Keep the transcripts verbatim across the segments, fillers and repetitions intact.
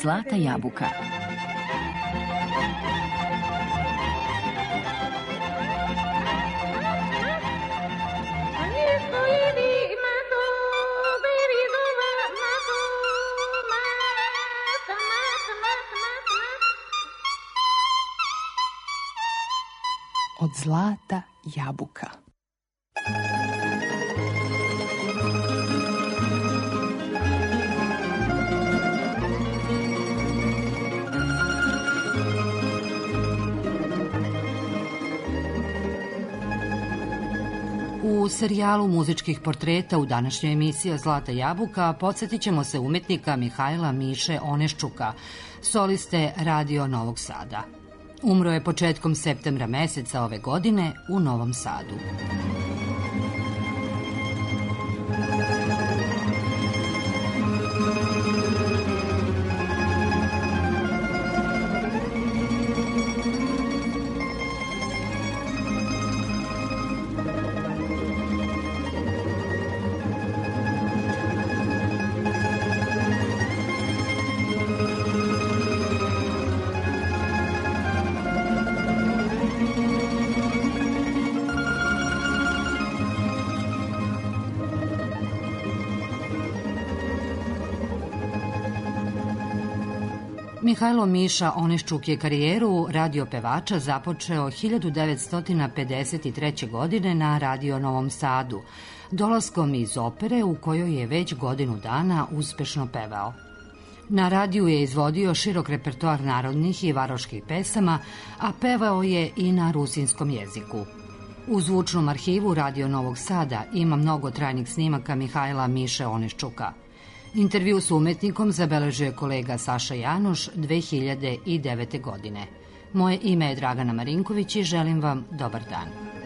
Zlata jabuka. Od zlata jabuka. U serijalu muzičkih portreta u današnjoj emisiji Zlata jabuka podsjetit ćemo se umetnika Mihajla Miše Oneščuka, soliste Radio Novog Sada. Umro je početkom septembra meseca ove godine u Novom Sadu. Mihajlo Miša Oneščuk je karijeru radio pevača započeo hiljadu devetsto pedeset treće. godine na Radio Novom Sadu, dolaskom iz opere u kojoj je već godinu dana uspešno pevao. Na radiju je izvodio širok repertoar narodnih i varoških pesama, a pevao je i na rusinskom jeziku. U zvučnom arhivu Radio Novog Sada ima mnogo trajnih snimaka Mihajla Miše Oneščuka. Intervju s umetnikom zabeležio je kolega Saša Janoš dve hiljade devete. godine. Moje ime je Dragana Marinković i želim vam dobar dan.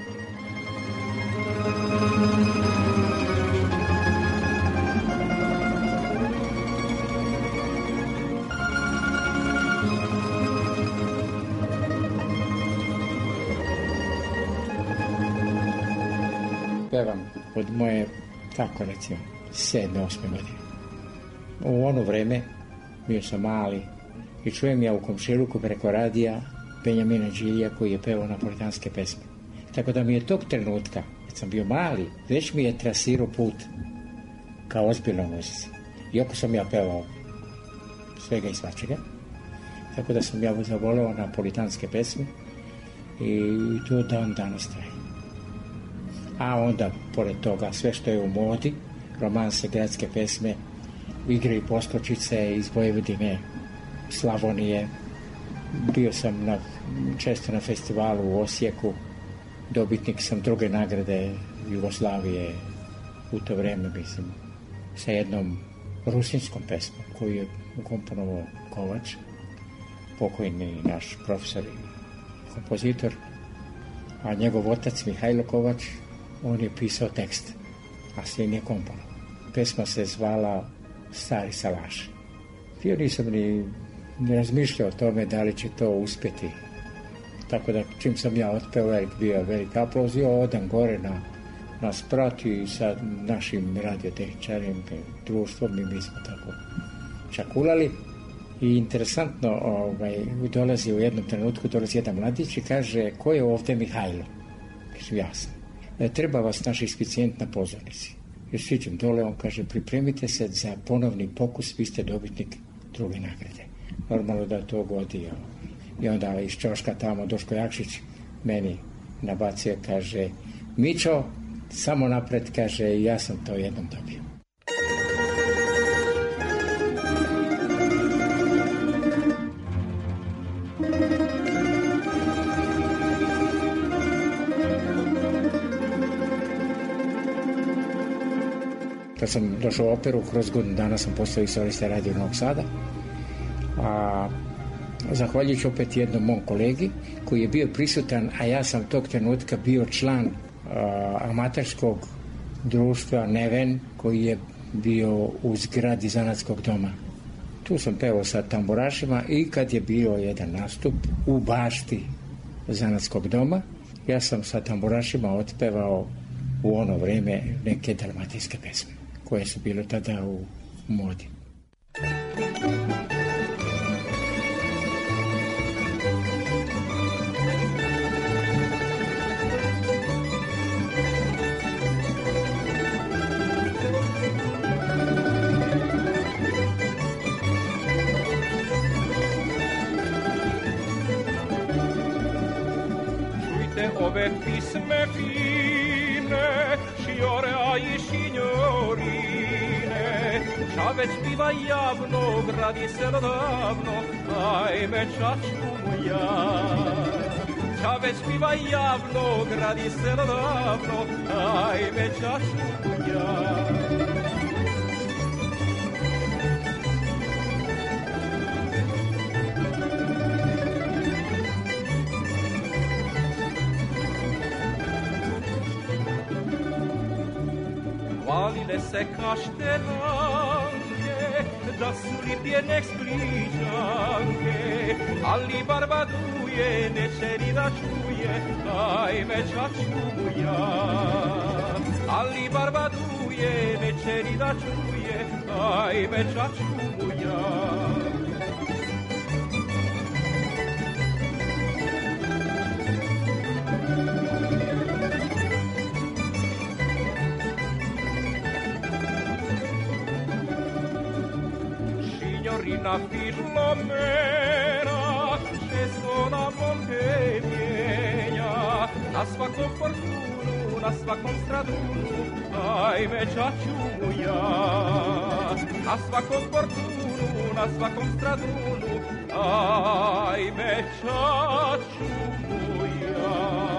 Pevam od moje, tako recimo, sedme, osme godine. U ono vreme bio sam mali i čujem ja u komšiluku preko radija Benjamina Đilija koji je pevao napolitanske pesme. Tako da mi je tog trenutka, kad sam bio mali, već mi je trasirao put kao ozbiljno muzici. Iako sam ja pevao svega i svačega, tako da sam ja zavoleo napolitanske pesme i to dan danas traje. A onda, pored toga, sve što je u modi, romanse, gradske pesme, igre i poskočice iz Vojvodine, Slavonije. Bio sam na, često na festivalu u Osijeku, dobitnik sam druge nagrade Jugoslavije u to vreme, mislim, sa jednom rusinskom pesmom koju je ukomponovao Kovač, pokojni naš profesor i kompozitor, a njegov otac Mihajlo Kovač, on je pisao tekst, a sin je komponovao. Pesma se zvala Stari salaš. Ja nisam ni, ni razmišljao o tome da li će to uspjeti. Tako da čim sam ja otpeo, velik bio velik aplauz i odam gore na, na sprat i sa našim radiotehničarim društvom i mi smo tako čakulali. I interesantno, ovaj, dolazi u jednom trenutku, dolazi jedan mladić i kaže, ko je ovdje Mihajlo? Kažem, jasno. E, treba vas naš ispicijent na pozornici. Jer siđem dole, on kaže, pripremite se za ponovni pokus, vi ste dobitnik druge nagrade. Normalno da to godi. I onda iz ćoška tamo Duško Jakšić meni nabacio, kaže, Mićo, samo napred, kaže, ja sam to jednom dobio. Kad sam došao u operu, kroz godinu dana sam postao i solista Radio Novog Sada, a zahvaljujući opet jednom mom kolegi koji je bio prisutan, a ja sam tog trenutka bio član a, amaterskog društva Neven koji je bio u zgradi zanatskog doma. Tu sam pevao sa tamburašima i kad je bio jedan nastup u bašti zanatskog doma, ja sam sa tamburašima otpevao u ono vrijeme neke dalmatinske pesme koje su bile tada u modi. ove pisme fine, sciore ai signorine, ča već piva javno, gradi se davno, ajme čačku moja. Ča već piva javno, gradi se davno, ajme čačku moja. Hvalile se kaštelanke, da su lipjene spličanke, ali barbaduje, neće ni da čuje, ajme čačku moja. Ali barbaduje, neće ni da čuje, ajme čačku moja. Signorina Filomena, che sono amore mia, na svakom fortunu, na svakom stradunu, ajme čaču moja. Na svakom fortunu, na svakom stradunu, ajme čaču moja.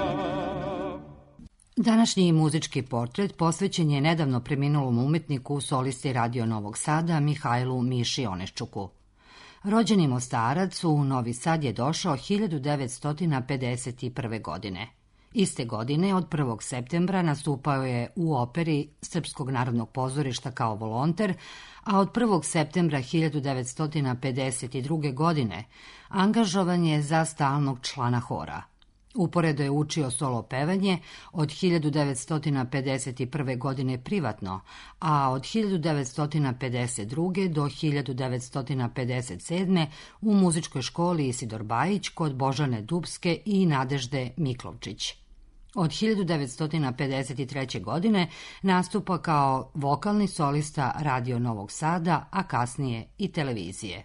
Današnji muzički portret posvećen je nedavno preminulom umetniku, solisti Radio Novog Sada, Mihajlu Miši Oneščuku. Rođeni Mostarac u Novi Sad je došao hiljadu devetsto pedeset prve. godine. Iste godine, od prvog septembra, nastupao je u operi Srpskog narodnog pozorišta kao volonter, a od prvog septembra hiljadu devetsto pedeset druge. godine angažovan je za stalnog člana hora. Uporedo je učio solo pevanje od hiljadu devetsto pedeset prve. godine privatno, a od hiljadu devetsto pedeset druge. do hiljadu devetsto pedeset sedme. u muzičkoj školi Isidor Bajić kod Božane Dubske i Nadežde Miklovčić. Od hiljadu devetsto pedeset treće. godine nastupa kao vokalni solista Radio Novog Sada, a kasnije i televizije.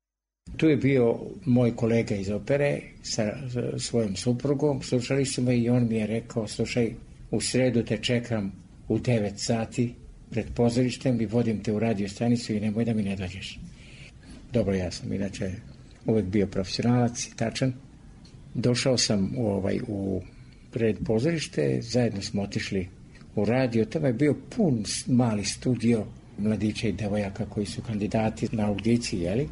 Tu je bio moj kolega iz opere sa svojom suprugom, slušali smo i on mi je rekao, slušaj, u sredu te čekam u devet sati pred pozorištem i vodim te u radio stanicu i nemoj da mi ne dođeš. Dobro, ja sam inače uvek bio profesionalac i tačan. Došao sam u, ovaj, u pred pozorište, zajedno smo otišli u radio, tamo je bio pun mali studio mladića i devojaka koji su kandidati na audiciji, jeli?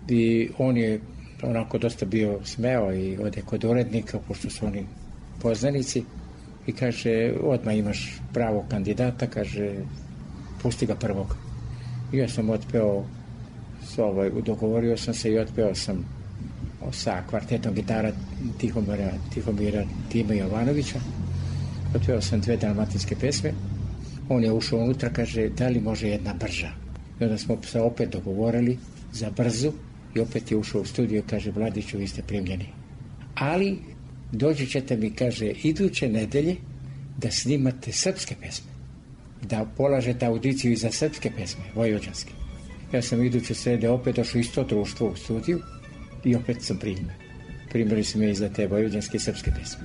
I on je onako dosta bio smeo i ode kod urednika, pošto su oni poznanici, i kaže, odmah imaš pravog kandidata, kaže, pusti ga prvog. I ja sam otpeo, ovaj, dogovorio sam se i otpeo sam sa kvartetom gitara Tihomira, Tihomira Tima Jovanovića. Otpeo sam dve dalmatinske pesme. On je ušao unutra, kaže, da li može jedna brža? I onda smo se opet dogovorili za brzu i opet je ušao u studio i kaže, Vladiću, vi ste primljeni. Ali dođi ćete mi, kaže, iduće nedelje da snimate srpske pesme. Da polažete audiciju i za srpske pesme, vojvođanske. Ja sam iduće srede opet došao isto društvo u studiju i opet sam primljen. Primili su me i za te vojvođanske i srpske pesme.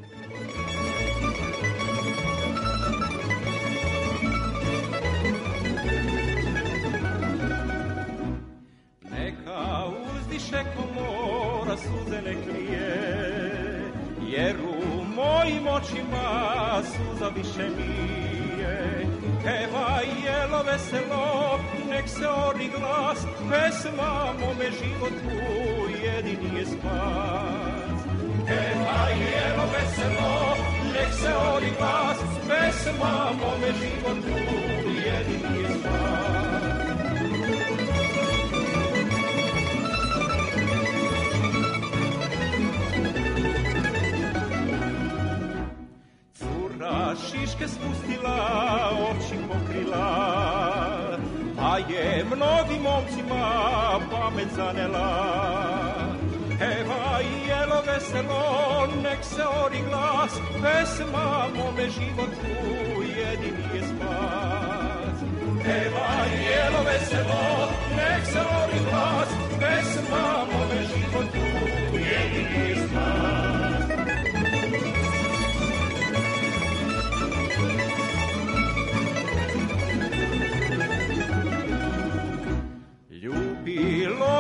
Neka uzdiše komora suze ne krije, jer u mojim očima suza više nije. Peva jelo veselo, nek se ori glas, pesma mome životu jedini je spas. Peva jelo veselo, nek se ori glas, pesma mome životu jedini je spas. Šiške spustila, oči pokrila, a je mnogim momcima pamet zanela. Peva jelo veselo, nek se ori glas, pesma mome životu jedini je spas. Peva jelo veselo, nek se ori glas, pesma mome životu jedini je spas.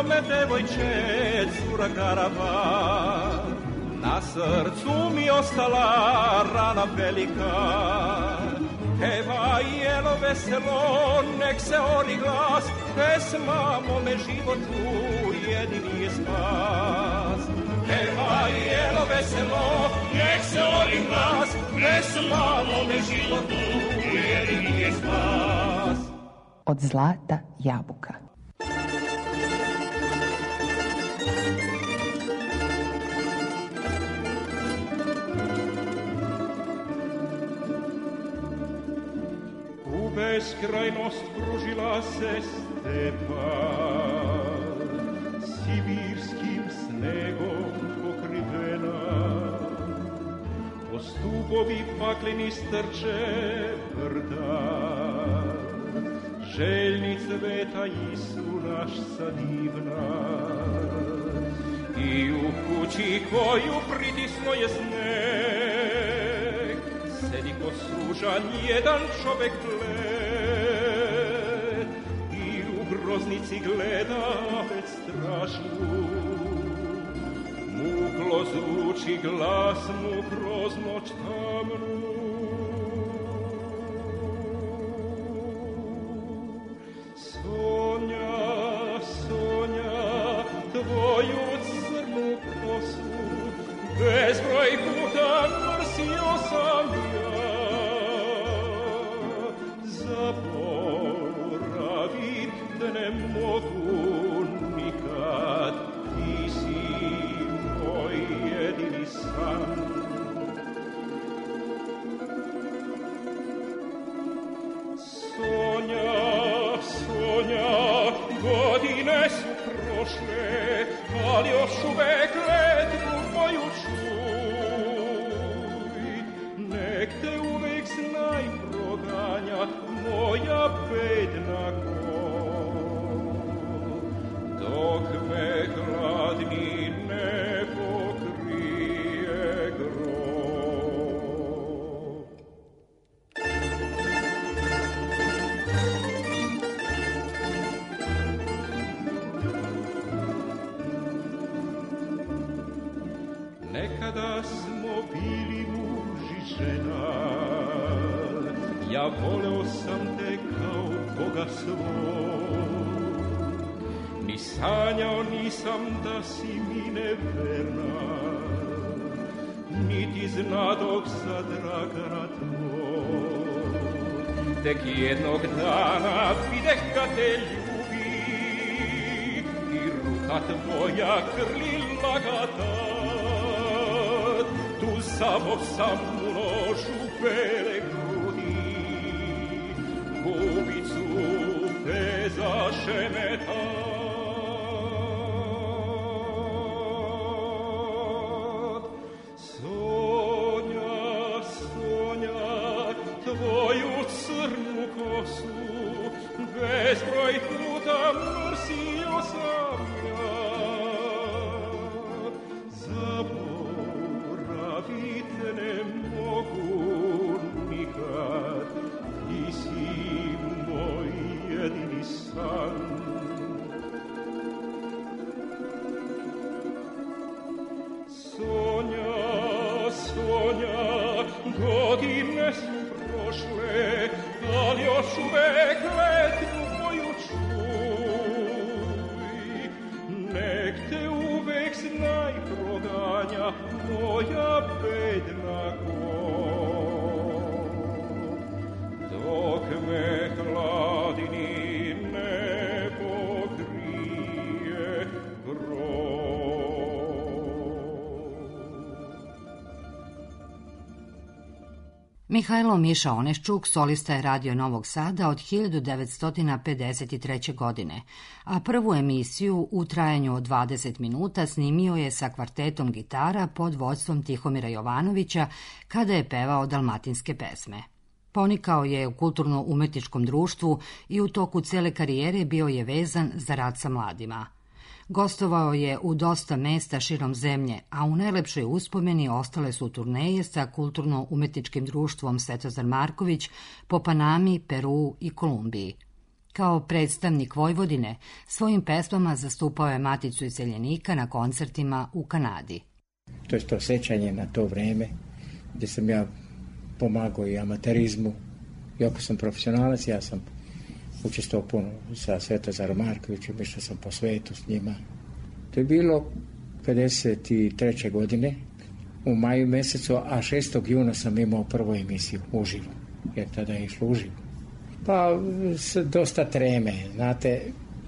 me devojče, cura Karava, na srcu mi ostala rana velika. Peva jelo veselo, nek se ori glas, pesma mome životu jedini je spas. Peva jelo veselo, nek se ori glas, pesma mome životu jedini je spas. Od zlata jabuka. Beskrajnost pružila se stepa, sibirskim snegom pokrivena. Po stupovi pakleni strče brda, željni cveta Isu naš sadivna. I u kući koju pritisno je sneg, sedi ko sužan jedan čovek gled i u groznici gleda već strašnu. Muklo zvuči glasnu kroz noć tamnu. Sonja, Sonja, tvoju crnu kosu bezbroj puta mrsio sam ja. Zaboravit te ne mogu nikad, ti si moj jedini san. Sonja, Sonja, godine su prošle, ali još uvek letvu moju čuj. Nek te uvek znaj proganja moja bedna ko, dok me hladni ne pokrije grob. Nekada smo bili muž i žena, ja voleo sam te kao Boga svog. Ni sanjao nisam da si mi neverna, niti znadog za Dragana tvoj. Tek jednog dana videh ga te ljubi i ruka tvoja krlila ga tad. Tu samo sam u nožu bele grudi, gubicu te zašemetat. Sonja, Sonja, tvoju crnu kosu bezbroj puta mrsio sam ja. Zaboravit ne mogu nikad, ti si moj jedini san. Sonja, Sonja, godine su prošle, ali još uvek letvu moju čuj. Nek te uvek znaj proganja moja bedna ko, dok me hladini ne pokrije grob. Mihajlo Miša Oneščuk solista je Radio Novog Sada od hiljadu devetsto pedeset treće. godine, a prvu emisiju u trajanju od dvadeset minuta snimio je sa kvartetom gitara pod vođstvom Tihomira Jovanovića kada je pevao dalmatinske pesme. Ponikao je u kulturno-umetničkom društvu i u toku cele karijere bio je vezan za rad sa mladima. Gostovao je u dosta mesta širom zemlje, a u najlepšoj uspomeni ostale su turneje sa kulturno-umetničkim društvom Svetozar Marković po Panami, Peru i Kolumbiji. Kao predstavnik Vojvodine, svojim pesmama zastupao je Maticu iseljenika na koncertima u Kanadi. To je to sećanje na to vreme gdje sam ja pomagao i amaterizmu. Iako sam profesionalac, ja sam učestvovao puno sa Svetozarom Markovićem, išao sam po svetu s njima. To je bilo pedeset treće godine u maju mjesecu, a šestog juna sam imao prvu emisiju uživo, jer tada je išlo uživo. Pa s dosta treme, znate,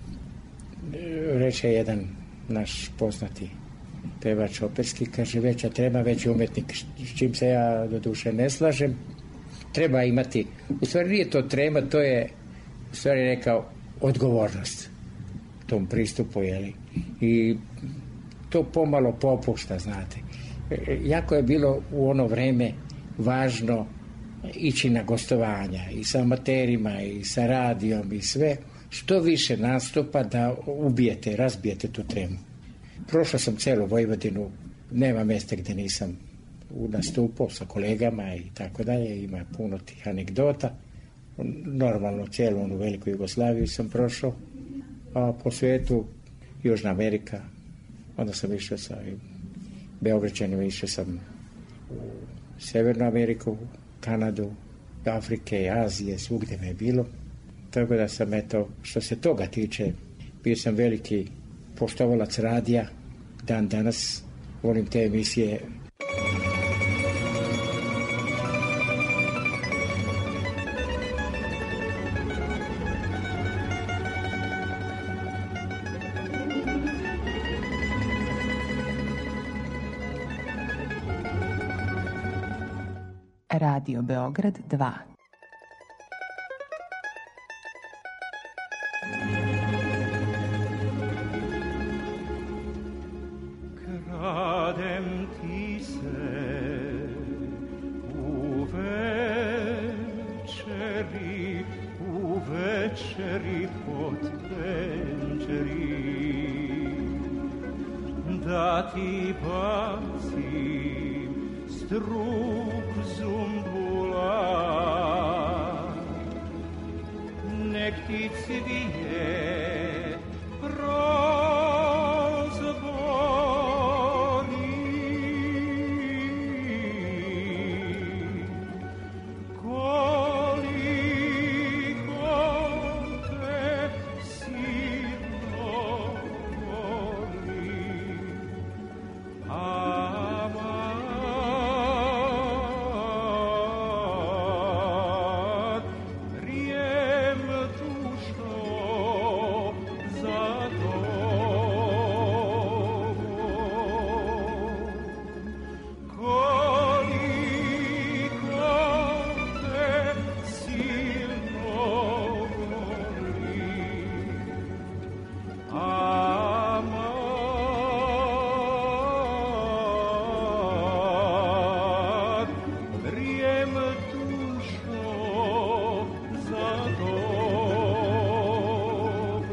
reče jedan naš poznati pevač operski, kaže veća trema, veći umetnik, s čim se ja do duše ne slažem. Treba imati, u stvari nije to trema, to je u stvari rekao odgovornost tom pristupu, jeli, i to pomalo popušta, znate. Jako je bilo u ono vreme važno ići na gostovanja i sa amaterima i sa radijom i sve, što više nastupa da ubijete, razbijete tu tremu. Prošao sam celu Vojvodinu, nema mjesta gdje nisam nastupao sa kolegama i tako dalje, ima puno tih anegdota. Normalno cijelu onu veliku Jugoslaviju sam prošao, a po svijetu Južna Amerika, onda sam išao sa Beograđanima, išao sam u Severnu Ameriku, Kanadu, Afrike, Azije, svugdje me je bilo. Tako da sam, eto, što se toga tiče, bio sam veliki poštovalac radija, dan danas volim te emisije. Radio Beograd dva. Kradem ti se u večeri, u večeri pod penčeri, da ti bacim struk zumbula, nek ti cvije prozbori, koliko te silno voli, aman, rijem dušo za tobom, koliko te silno voli, aman, rijem dušo za tobom.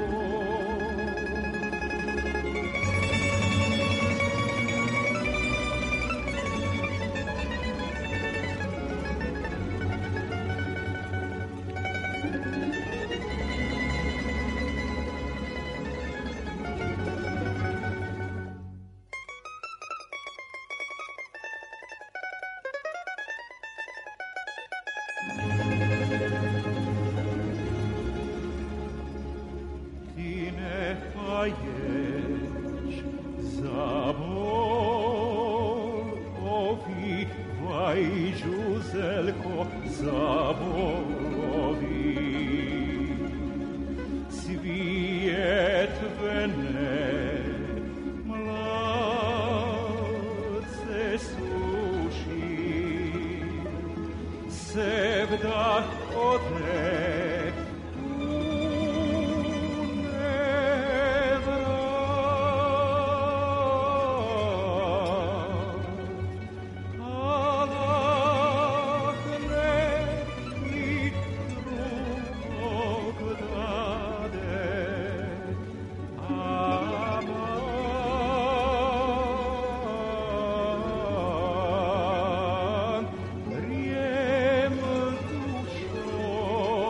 Ti ne faješ zaborovi, vaj žuzelko zaborovi, cvijet vene mladce suši, sevdah ode rijem dušo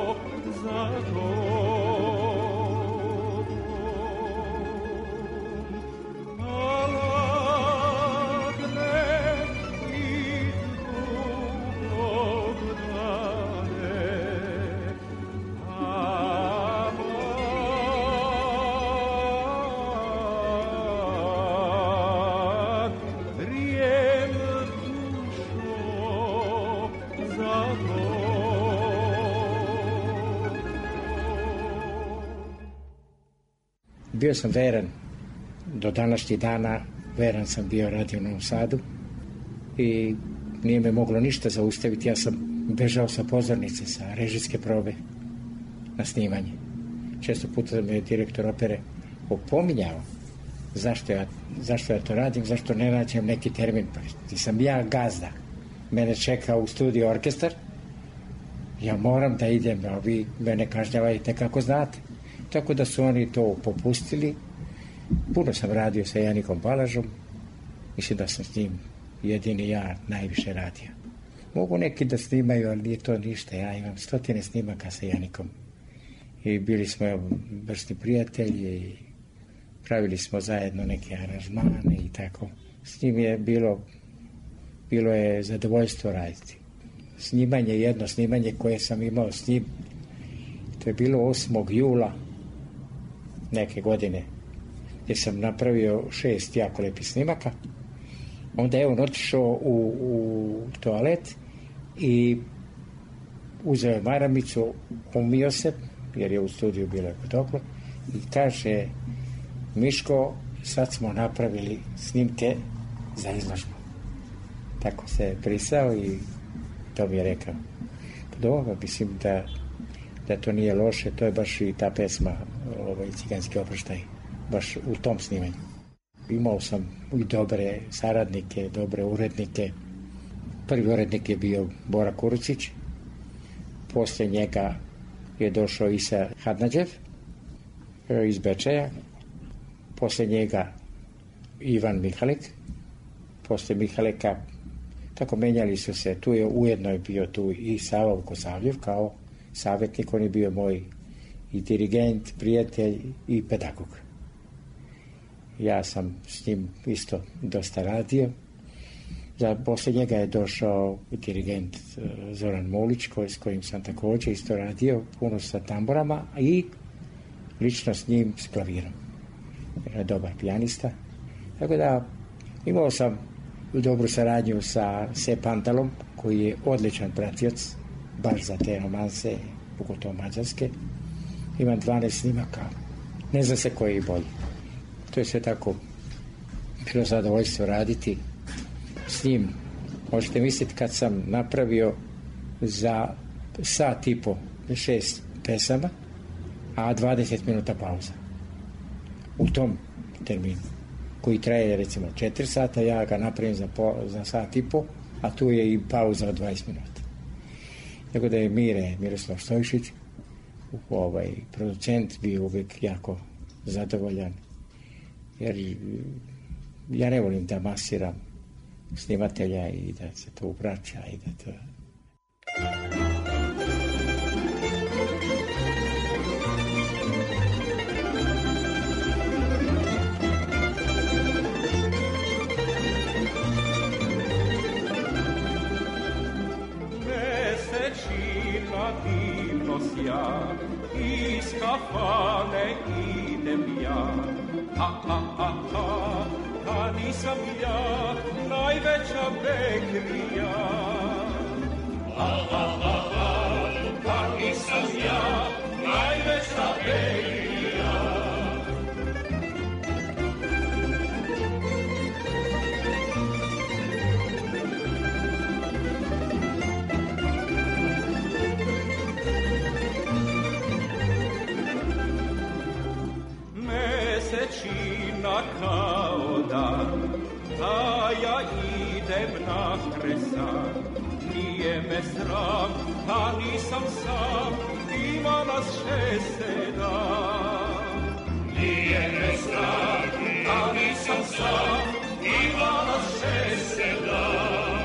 bio sam veran, do današnjih dana veran sam bio radio u Novom Sadu i nije me moglo ništa zaustaviti. Ja sam bežao sa pozornice, sa režijske probe na snimanje. Često puta me je direktor opere opominjao zašto ja, zašto ja to radim, zašto ne nađem neki termin. Pa nisam ja gazda. Mene čeka u studiju orkestar, ja moram da idem, a vi mene kažnjavajte kako znate. Tako da su oni to popustili. Puno sam radio sa Janikom Balažom, mislim da sam s njim jedini ja najviše radio. Mogu neki da snimaju, ali nije to ništa. Ja imam stotine snimaka sa Janikom. I bili smo vrsti prijatelji i pravili smo zajedno neke aranžmane i tako. S njim je bilo, bilo je zadovoljstvo raditi. Snimanje, jedno snimanje koje sam imao s njim, to je bilo osmog jula neke godine, gdje sam napravio šest jako lepih snimaka. Onda je on otišao u, u toalet i uzeo je maramicu, umio se, jer je u studiju bilo jako toplo, i kaže: Miško, sad smo napravili snimke za izložbu. Tako se prisao i to mi je rekao. Dobro, mislim da, da to nije loše, to je baš i ta pesma, ovaj, Ciganski oproštaj, baš u tom snimanju. Imao sam i dobre saradnike, dobre urednike. Prvi urednik je bio Bora Kurucić, poslije njega je došao Isa Hadnađev iz Bečeja, poslije njega Ivan Mihalik, poslije Mihalika, tako menjali su se. Tu je ujedno je bio tu i Savo Kosavljev kao savjetnik, on je bio moj i dirigent, prijatelj i pedagog. Ja sam s njim isto dosta radio. Za poslije njega je došao dirigent Zoran Mulić, s kojim sam također isto radio, puno sa tamborama i lično s njim s klavirom. Je dobar pijanista. Tako da imao sam dobru saradnju sa Se Pantalom, koji je odličan pratioc, baš za te romanse, pogotovo mađarske. Imam dvanaest snimaka, ne zna se koji je bolji. To je sve tako bilo zadovoljstvo raditi s njim. Možete misliti kad sam napravio za sat i po šest pesama, a dvadeset minuta pauza. U tom terminu, koji traje recimo četiri sata, ja ga napravim za, po, za sat i po, a tu je i pauza od dvadeset minuta. Tako da je Mire, Miroslav Stojšić, ovaj producent, bio uvijek jako zadovoljan, jer ja ne volim da masiram snimatelja i da se to ubraća i da to... Mesečina divno sja, iz kafane idem ja. Ha, ha, ha, ha, ha, nisam ja najveća bekrija. Ha, ha, ha, ha, ha, nisam ja najveća bekrija. Mesečina kao dan, a ja idem na kresan. Nije me sram, a nisam sam, ima nas šest sedam. Nije me sram, a nisam sam, ima nas šest sedam.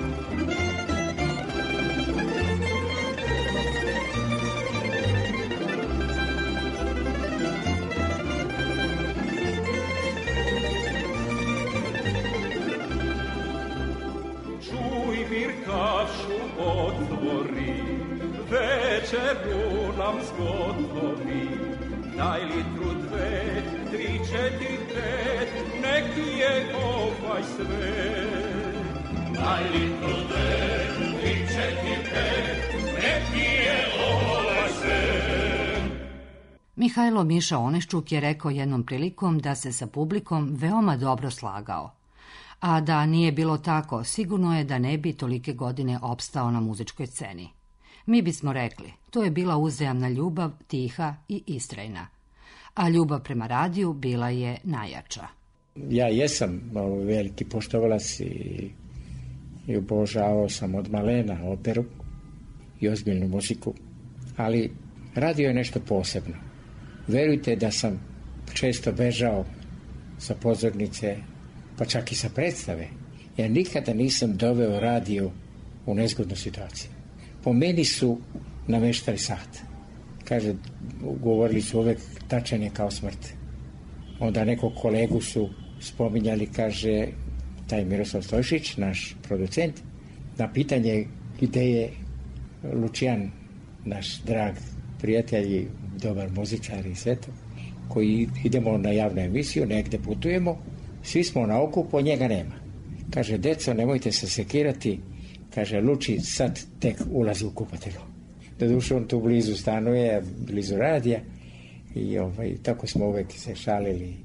Kašu otvori, večeru nam zgotovi. Daj litru dve, tri, četiri, pet, neki je ovaj svet. Daj litru dve, tri, četiri, pet, neki je ovaj svet. Mihajlo Miša Oneščuk je rekao jednom prilikom da se sa publikom veoma dobro slagao. A da nije bilo tako, sigurno je da ne bi tolike godine opstao na muzičkoj sceni. Mi bismo rekli, to je bila uzajamna ljubav, tiha i istrajna. A ljubav prema radiju bila je najjača. Ja jesam veliki poštovalac i, i obožavao sam od malena operu i ozbiljnu muziku, ali radio je nešto posebno. Verujte da sam često bežao sa pozornice, pa čak i sa predstave. Ja nikada nisam doveo radio u nezgodnu situaciju. Po meni su nameštali sat. Kaže, govorili su uvek tačan je kao smrt. Onda nekog kolegu su spominjali, kaže, taj Miroslav Stojšić, naš producent, na pitanje gde je Lučijan, naš drag prijatelj i dobar muzičar i sve to, koji idemo na javnu emisiju, negde putujemo, svi smo na okupu, njega nema. Kaže, deco, nemojte se sekirati, kaže, Luči sad tek ulazi u kupatelu. Doduše, on tu blizu stanuje, blizu radija, i ovaj, tako smo uvek se šalili.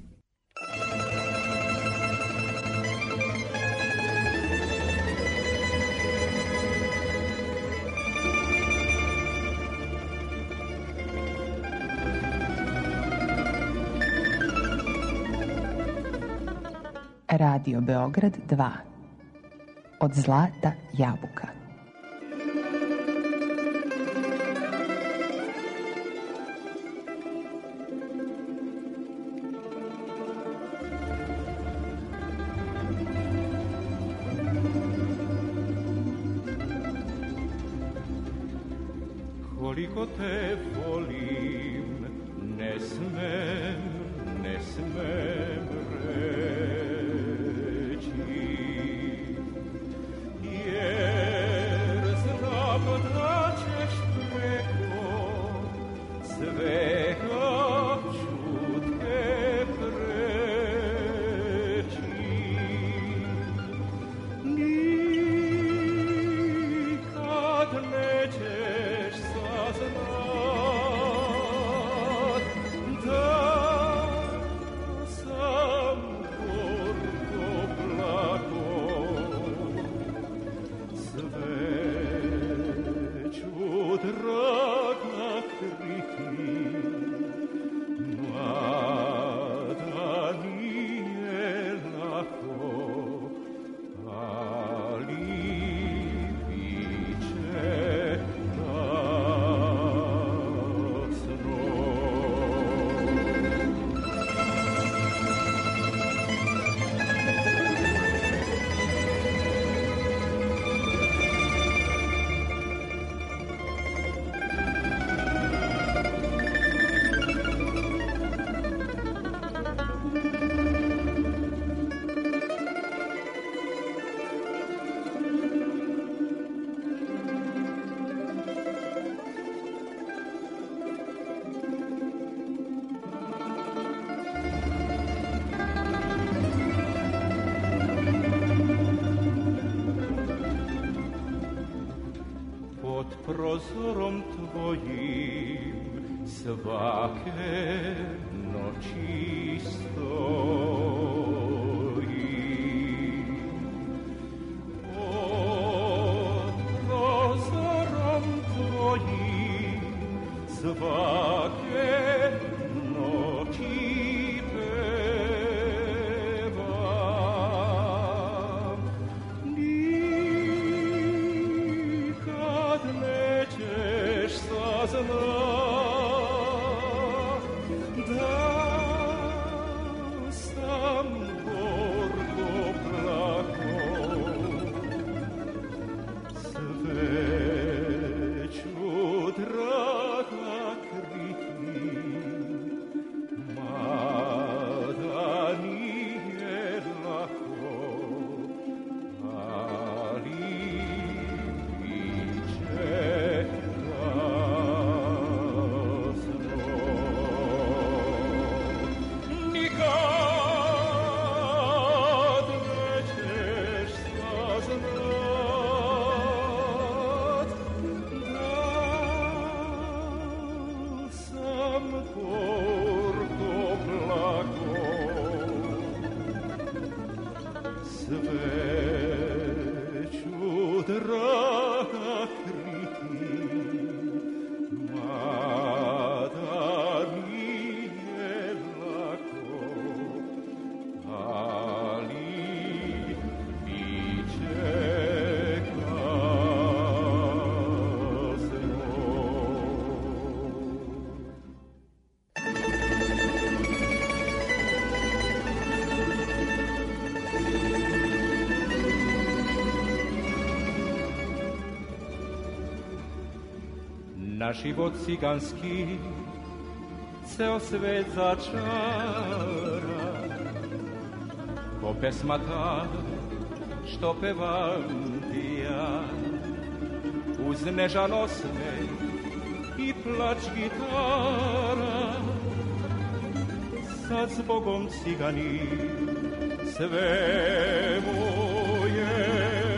Radio Beograd dva. Od zlata jabuka. Koliko te volim, ne smem, ne smem reći, jer znam da ćeš preko svega čutke preći. Nikad nećeš saznat da sam gorko plakao. Sve ću, draga, kriti, mada nije lako, ali biće kasno. Pod prozorom tvojim svake noći stojim. Pod prozorom tvojim svake noći pevam. Nikad nećeš saznat da sam gorko plakao. Sve ću, draga, kriti, gorko plako. Sve ću draga kriti, mada nije lako, ali bit će kasno. Na život ciganski ceo svet začara, ko pesma ta što pevam ti ja, uz nežan osmeh i plač gitara. Sad zbogom cigani sve moje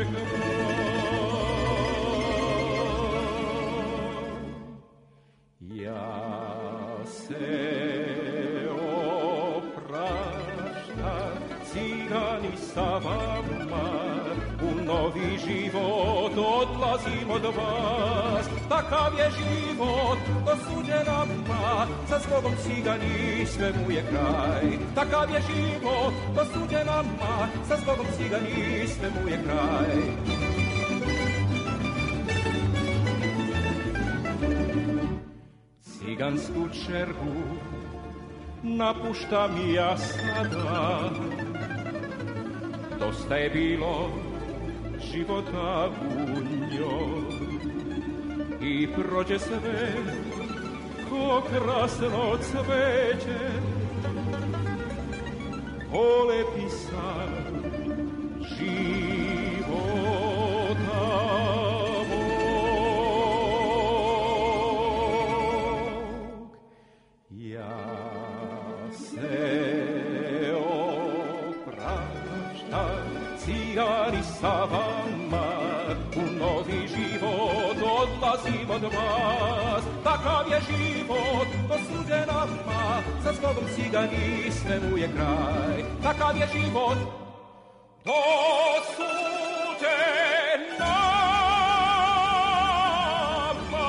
sa vama, u novi život odlazim od vas. Takav je život dosuđen nama, sa zbogom cigani sve mu je kraj. Takav je život dosuđen nama, sa zbogom cigani sve mu je kraj. Cigansku čergu napuštam ja sada, dosta je bilo života u njoj i prođe sve ko krasno cveće, ko lepi san života mog. Ja se cigani sa vama, u novi život odlazim od vas. Takav je život dosuđen nama, sa zbogom cigani sve mu je kraj. Takav je život dosuđen nama,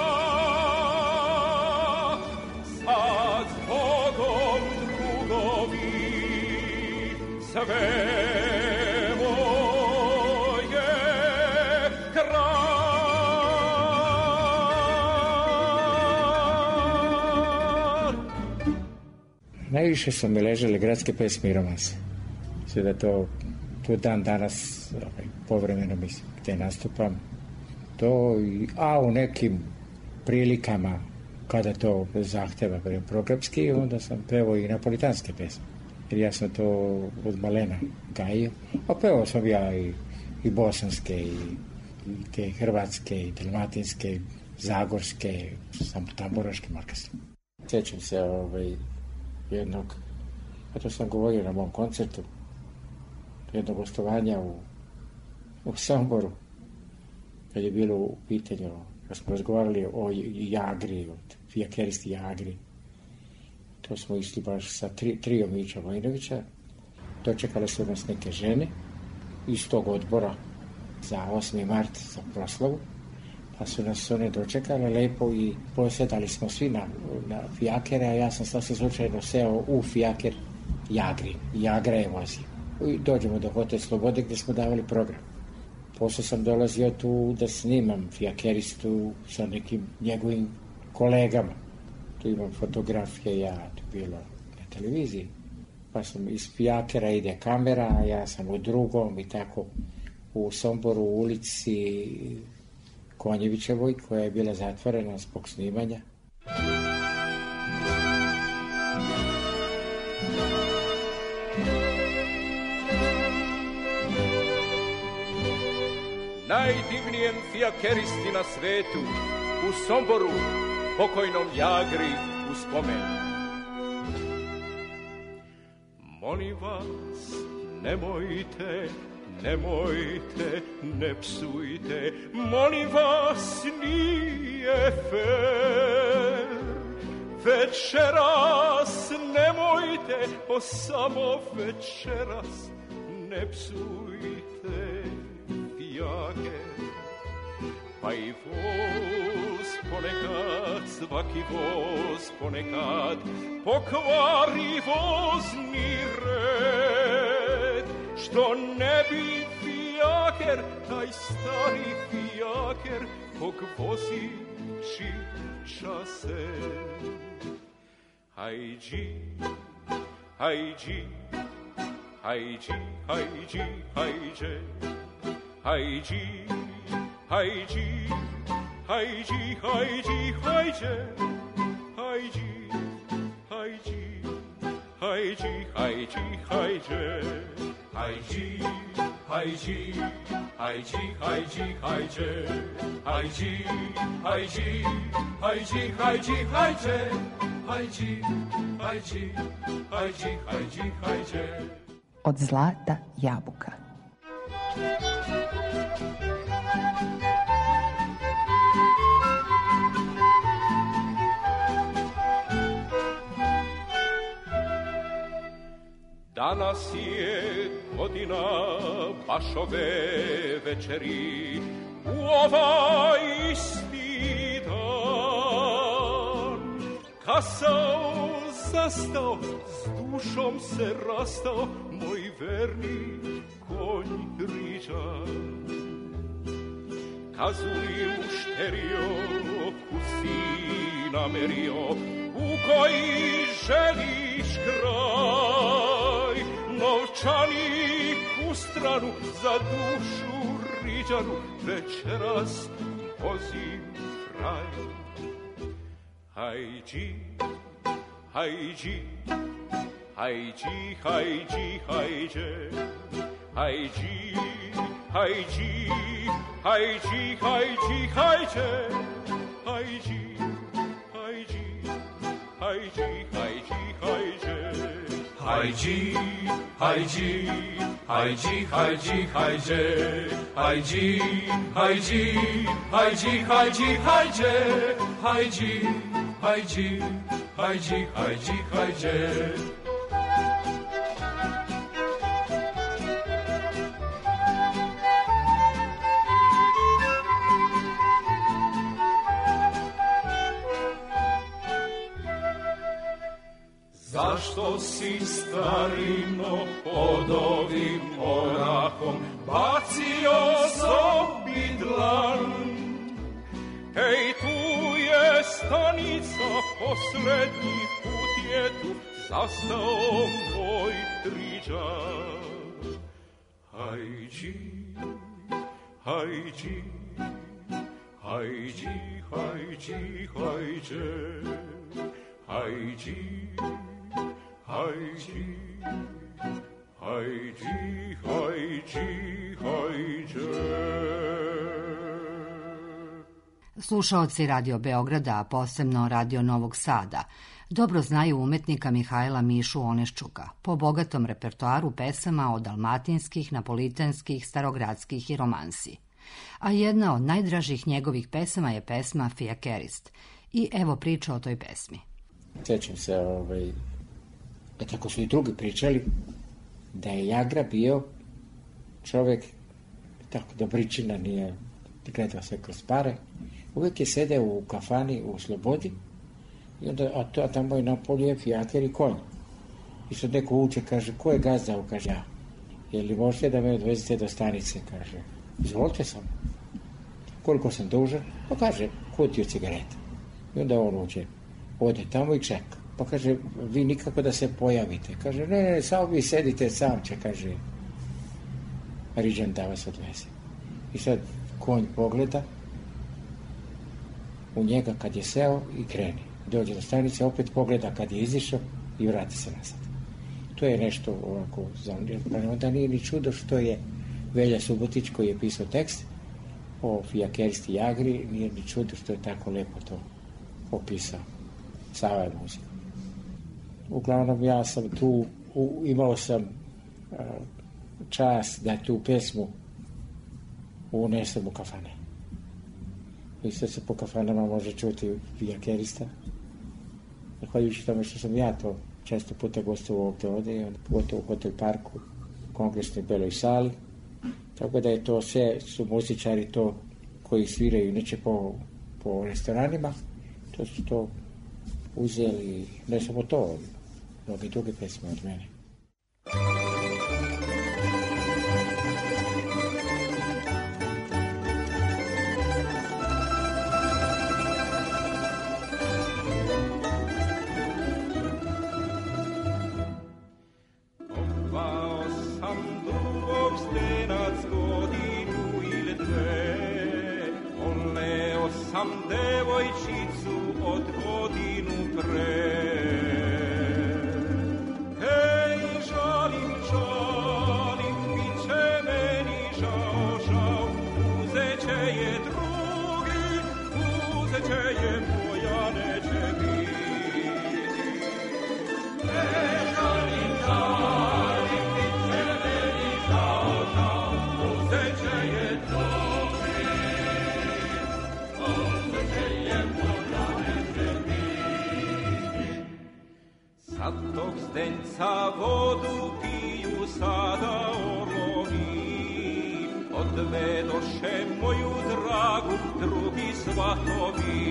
sa zbogom drugovi sve. Najviše su mi ležele gradske pesme i romanse. Sve da to, to dan danas ovaj, povremeno mislim gde nastupam. To, i, a u nekim prilikama kada to zahteva programski, onda sam pevao i napolitanske pesme. Jer ja sam to od malena gajio. A pevao sam ja i, i bosanske, i, i te hrvatske, i dalmatinske, zagorske, sam tamburaškim orkestrom. Sjećam se ovaj, jednog, a to sam govorio na mom koncertu, jednog gostovanja u, u Somboru, kad je bilo u pitanju, kad smo razgovarali o Jagri, o fijakeristi Jagri. To smo išli baš sa tri, trio Mića Vojinovića. Dočekale su nas neke žene iz tog odbora za osmi mart, za proslavu. Pa su nas one dočekale lepo i posjedali smo svi na, na fijakere, a ja sam sasvim slučajno seo u fijaker Jagri. Jagra je vozio. I dođemo do Hotel Slobode gdje smo davali program. Posle sam dolazio tu da snimam fijakeristu sa nekim njegovim kolegama. Tu imam fotografije, ja to bilo na televiziji. Pa sam iz fijakera ide kamera, a ja sam u drugom i tako u Somboru u ulici Konjevićevoj, koja je bila zatvorena zbog snimanja. Najdivnijem fijakeristi na svetu, u Somboru, pokojnom Jagri u spomen. Molim vas, nemojte, nemojte, ne psujte, molim vas, nije fer. Večeras nemojte, o samo večeras ne psujte fijake. Pa i voz ponekad, svaki voz ponekad pokvari vozni red. Što ne bi fijaker, taj stari fijaker, kog vozi čiča se. Hajđi, hajđi, hajđi, hajđi, hajđe, hajđi, hajđi, hajđi, hajđi, hajđe, hajđi, hajđi, hajđi, hajđi, hajđe, hajđi, hajđi, hajđi, hajđi, hajđe, hajđi, hajđi, hajđi, hajđi, hajđe, hajđi, hajđi, hajđi, hajđi, hajđe. Od zlata jabuka. Danas je godina baš ove večeri, u ovaj isti dan. Kasao, zastao, s dušom se rastao, moj verni konj riđan. Kazuj mušterio, kusi namerio, u koji želiš kraj. Novčanik u stranu, za dušu riđanu, večeras vozim kraj. Hajđi, hajđi, hajđi, hajđi, hajđe, hajđi, hajđi, hajđi, hajđi, hajđe, hajđi, hajđi, hajđi, hajđi, hajđe. Hajđi, hajđi, hajđi, hajđi, hajđe, hajđi, hajđi, hajđi, hajđi, hajđe, hajđi, hajđi, hajđi, hajđi, hajđe. Zašto si starino pod ovim orahom bacio zobi dlan? Ej, tu je stanica, poslednji put je tu, zastao moj riđan. Hajđi, hajđi, hajđi, hajđi, hajđe, hajđi, hajđi, hajđi, hajđi, hajđe. Slušaoci Radio Beograda, a posebno Radio Novog Sada, dobro znaju umetnika Mihajla Mišu Oneščuka po bogatom repertoaru pesama od dalmatinskih, napolitanskih, starogradskih i romansi. A jedna od najdražih njegovih pesama je pesma Fijakerist. I evo priča o toj pesmi. Sjećam se, ovaj, tako su i drugi pričali, da je Jagra bio čovjek, tako dobričina, nije gledao sve kroz pare, uvijek je sedeo u kafani u Slobodi, i onda, a, to, a tamo je na polju je fijaker i konj. I sad neko uče, kaže, ko je gazda? Kaže, ja. Je li možete da me odvezete do stanice? Kaže, izvolite sam. Koliko sam dužan? Pa kaže, kutiju cigareta. I onda on uđe, ode tamo i čeka. Pa kaže, vi nikako da se pojavite. Kaže, ne, ne, samo vi sedite, sam će, kaže, Riđan da vas odveze. I sad konj pogleda u njega kad je seo i kreni. Dođe do stanice, opet pogleda kad je izišao i vrati se nazad. To je nešto ovako zanimljivo. Onda nije ni čudo što je Velja Subotić, koji je pisao tekst o Fijakeristi Jagri, nije ni čudo što je tako lepo to opisao. Sava je muzika. Uglavnom, ja sam tu, u, imao sam uh, čast da tu pesmu unesem u kafane. I sad se po kafanama može čuti Fijakerista. zahvaljujući tome što sam ja to često puta gostovao ovdje ovdje, pogotovo u Hotel Parku, kongresnoj beloj sali. Tako da je to sve, su muzičari to koji sviraju inače po, po restoranima, to su to uzeli, ne samo to, mnogi druge pesme od mene. Devojčicu od godinu pre. Hej, žalim, žalim, bit će meni žao, žao, uzet će je drugi, uzet će je moja, neće biti. Hej, žalim, žalim, bit će meni žao, žao, uzet će je drugi. Sad dok zdenca vodu piju sada orlovi, odvedoše moju dragu drugi svatovi.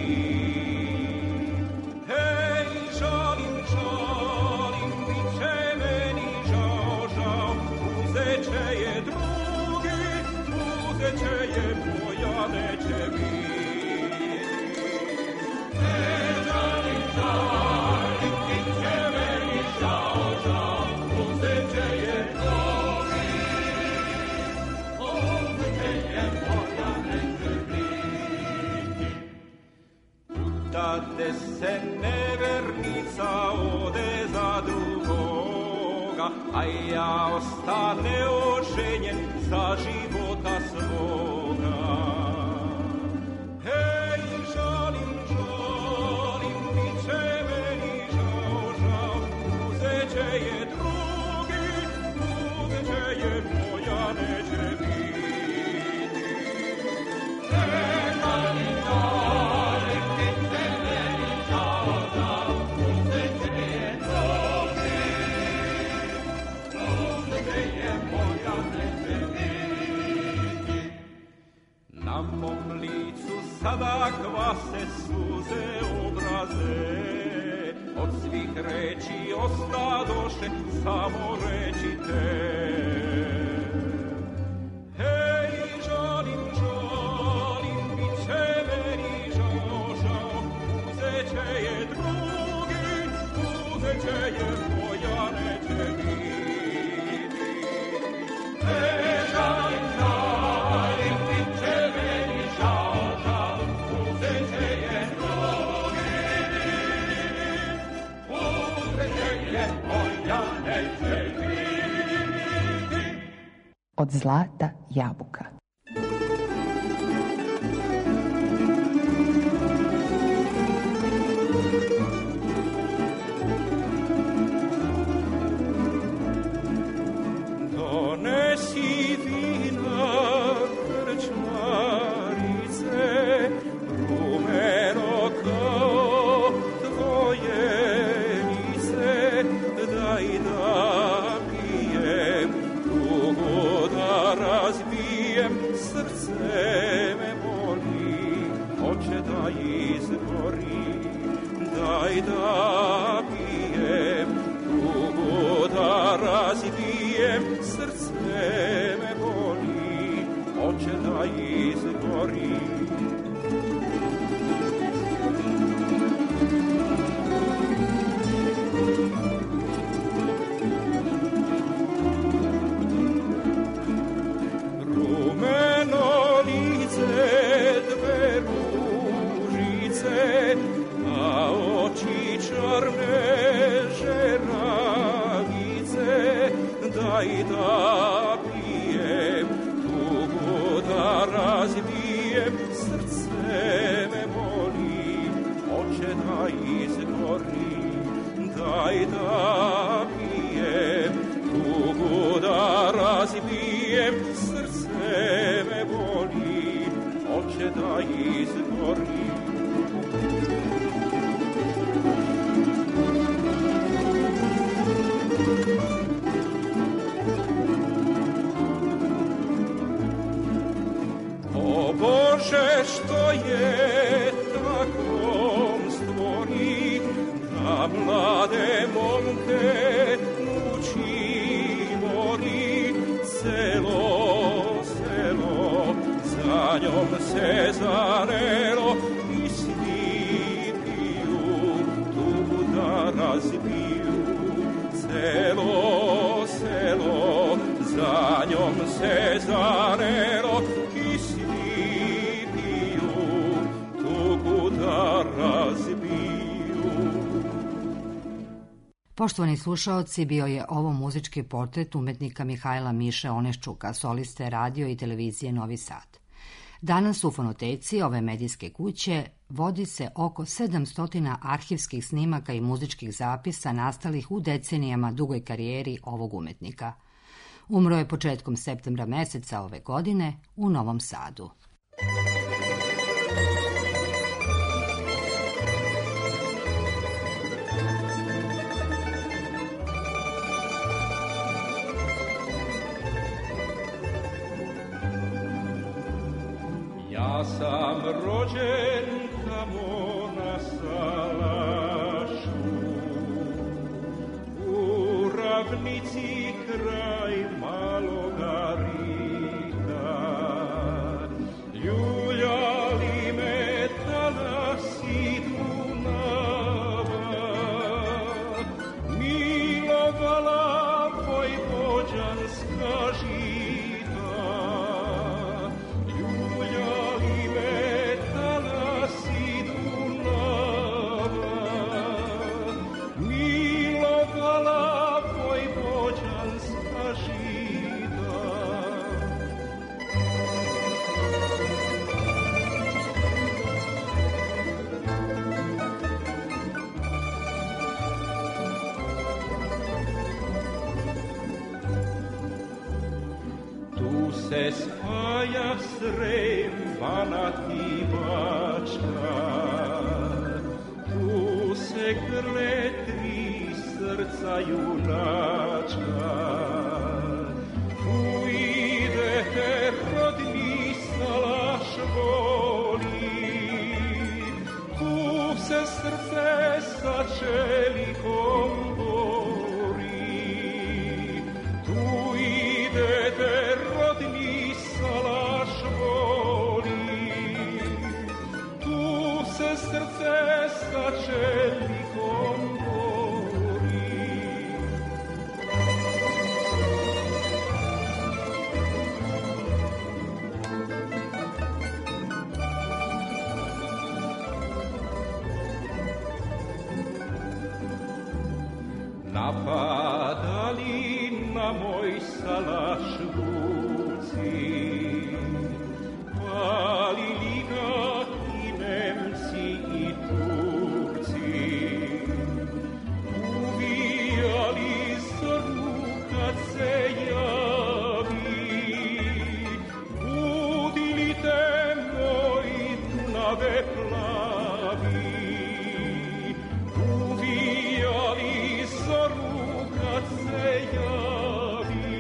Hej, žalim, žalim, bit će meni žao, žao, uzet će je drugi, uzet će je moja, neće biti. Hej, žalim, žalim, bit će meni žao, žao, uzet će je drugi, uzet će je moja, neće biti. Udade se nevernica, ode za drugoga, a ja ostane oženjen za života svoga. Hej, žalim, žalim, bit će meni žao, žao, uzet će je drugi, uzet će je moja, neće biti. Hej, žalim, žalim, bit će meni žao, žao, uzet će je drugi, uzet će je moja, neće biti. Na mom licu sada kvase suze obraze, od svih reči ostadoše samo reči te. Hej, žalim, žalim, bit će meni žao, žao, uzet će je drugi, uzet će je moja, neće biti. Hej, žalim, žalim, bit će meni žao, žao, uzet će je drugi, uzet će je moja, neće biti. Od zlata jabuka. Donesi vina krčmarice, rumeno kao tvoje lice, daj da pijem, tugu da razbijem, srce me boli, hoće da izgori, daj da pijem, tugu da razbijem, srce me boli, hoće da izgori. Rumeno lice, dve ružice, a oči črne žeravice, daj da pijem, tugu da razbijem, srce me boli, hoće da izgori, daj da pijem, tugu da razbijem, srce me boli, hoće da izgori. Cesarelo i svi piju, tugu da razbiju. Celo selo za njom Cesarelo i svi piju, tugu da razbiju. Poštovani slušaoci, bio je ovo muzički portret umetnika Mihajla Miše Oneščuka, soliste radio i televizije Novi Sad. Danas u fonoteci ove medijske kuće vodi se oko sedamsto arhivskih snimaka i muzičkih zapisa nastalih u decenijama dugoj karijeri ovog umetnika. Umro je početkom septembra meseca ove godine u Novom Sadu. Ja sam rođen tamo na Salašu, u ravnici kraj maloga rika. Ljuljali me talasi Dunava, milovala vojvođanska žita. Ljuljali me talasi Dunava, milovala vojvođanska žita. Tu se spaja Srem, Banat i Bačka, tu se grle tri srca junačka. Tu idete rodni Salaš voli, tu se srce sa čelikom bori. Tu idete rodni Salaš voli, tu se srce sa čelikom bori. Napadali na moj Salaš Vuci, palili ga i Nemci i Turci. Uvijali zoru kad se javi, budili te moji Dunave plavi. Uvijali zoru kad se javi,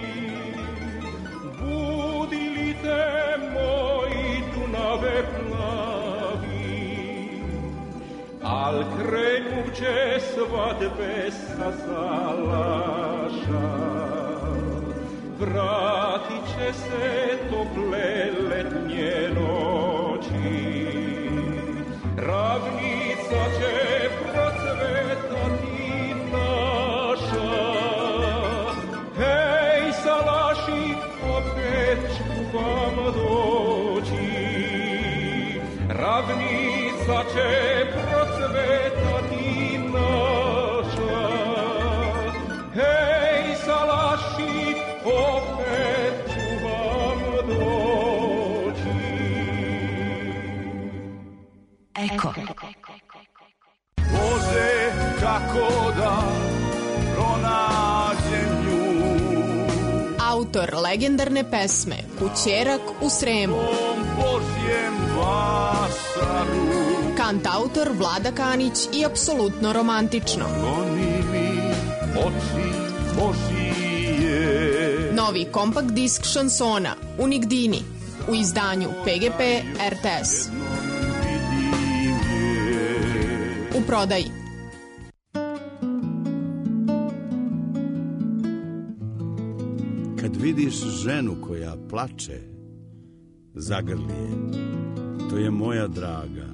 budili te moji Dunave plavi. Al krenuće svadbe sa Salaša, vratit će se tople letnje noći. Ravnica će procvetati naša, hej Salaši, opet ću vam doći. Ravnica će procvetati naša, hej Salaši, opet ću vam doći. Eko. Bože, kako da pronađem nju. Autor legendarne pesme Kućerak u Sremu. Tom Božjem vašaru. Kantautor Vlada Kanić i apsolutno romantično. Kloni mi oči Božije. Novi kompakt disk šansona Unik Dini u izdanju P G P R T S. U prodaji. Kad vidiš ženu koja plače, zagrli je. što je moja draga.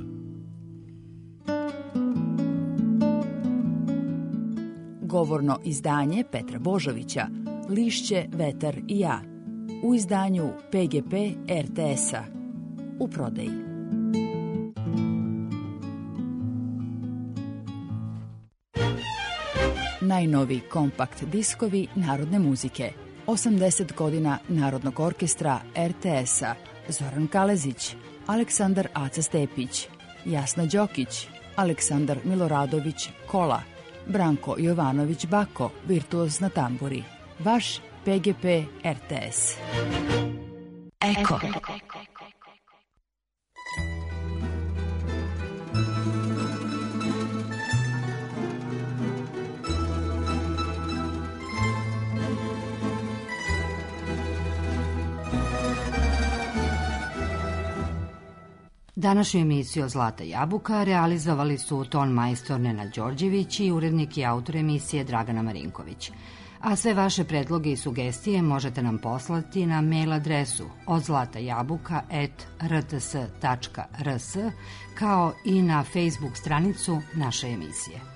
Govorno izdanje Petra Božovića, Lišće, vetar i ja, u izdanju P G P R T S-a, u prodaji. Najnovi kompakt diskovi narodne muzike. osamdeset godina Narodnog orkestra R T S-a. Zoran Kalezić, Aleksandar Aca Stepić, Jasna Đokić, Aleksandar Miloradović Kola, Branko Jovanović Bako, virtuoz na tamburi. Vaš P G P R T S. Eko. Današnju emisiju Zlata jabuka realizovali su ton majstor Nenad Đorđević i urednik i autor emisije Dragana Marinković. A sve vaše predloge i sugestije možete nam poslati na mail adresu odzlatajabuka at r t s tačka r s kao i na Facebook stranicu naše emisije.